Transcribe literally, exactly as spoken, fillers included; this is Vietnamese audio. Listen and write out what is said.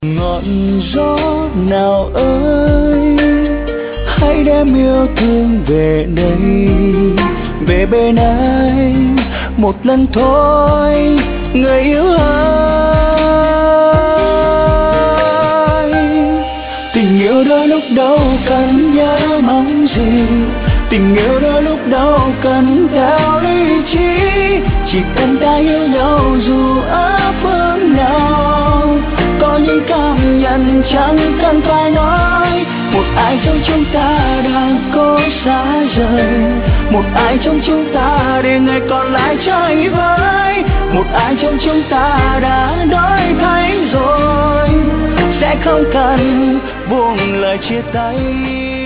Ngọn gió nào ơi, hãy đem yêu thương về đây, về bên anh một lần thôi, người yêu ơi. Tình yêu đôi lúc đâu cần nhớ mong gì, tình yêu đôi lúc đâu cần theo lý trí, chỉ cần ta yêu nhau dù ở phương nào. Có những cảm nhận chẳng cần phải nói, một ai trong chúng ta đang cố xa rời, một ai trong chúng ta để ngày còn lại chơi với, một ai trong chúng ta đã đổi thay rồi, sẽ không cần buông lời chia tay.